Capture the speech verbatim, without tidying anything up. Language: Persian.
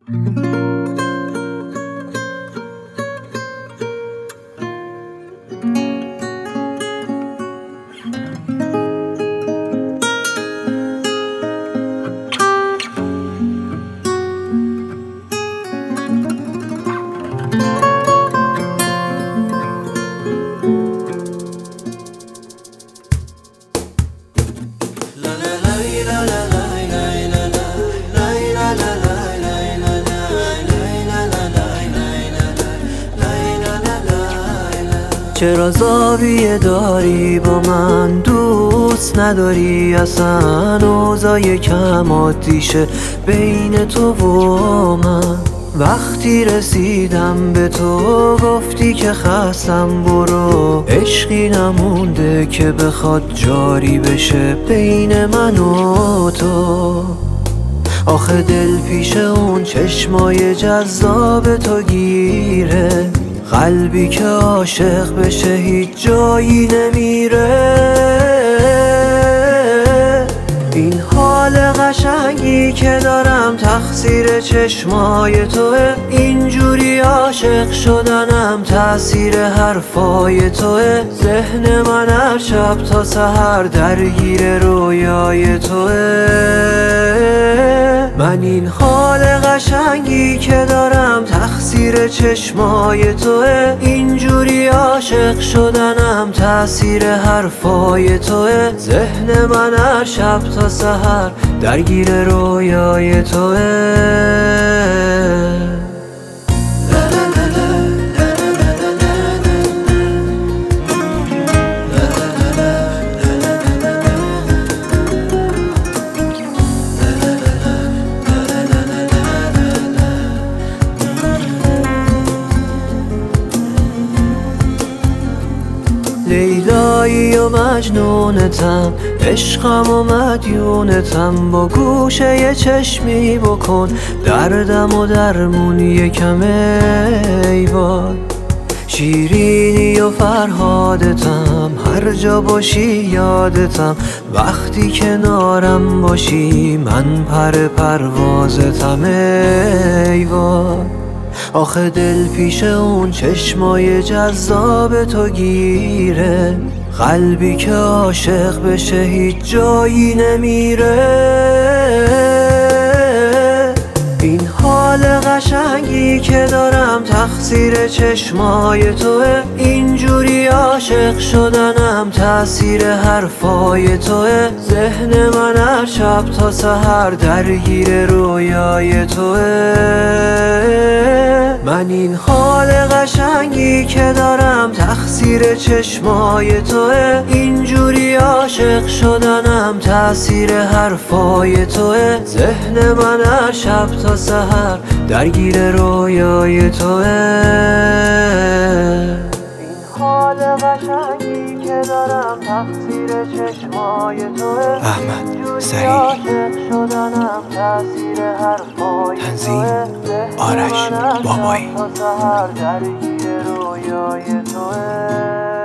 چرا زاویه داری با من، دوست نداری اصلا، اوضاع یکم عادیشه بین تو و من. وقتی رسیدم به تو گفتی که خستم برو، عشقی نمونده که بخواد جاری بشه بین من و تو. آخه دل پیش اون چشمای جذاب تو گیره، قلبی که عاشق بشه هیچ جایی نمیره. این حال قشنگی که دارم تقصیر چشمای توه، اینجوری عاشق شدنم تأثیر حرفای توه. ذهن من هر شب تا سحر درگیر رویای توه. من این حال قشنگی که دارم تقصیر چشمای توه، اینجوری عاشق شدنم تأثیر حرفای توه. ذهن من هر شب تا سحر درگیر رویای توه. لیلایی و مجنونتم، عشقم و مدیونتم، با گوشه یه چشمی بکن دردم و درمون یکم ای وای. شیرینی و فرهادتم، هر جا باشی یادتم، وقتی کنارم باشی من پر پروازتم ای وای. آخه دل پیش اون چشمای جذاب تو گیره، قلبی که عاشق بشه هیچ جایی نمیره. این حال قشنگی که دارم تقصیر چشمای توه، اینجوری عاشق شدنم تأثیر حرفای توه. ذهن من هر شب تا سحر درگیر رویای توه. من این حال قشنگی که دارم تقصیر چشمای توه، اینجوری عاشق شدنم تأثیر حرفای توه. ذهن من هر شب تا سحر درگیر رویای توه. این حال قشنگی که دارم تقصیر چشمای توه، احمد سعید، تنظیم آرش بابایی.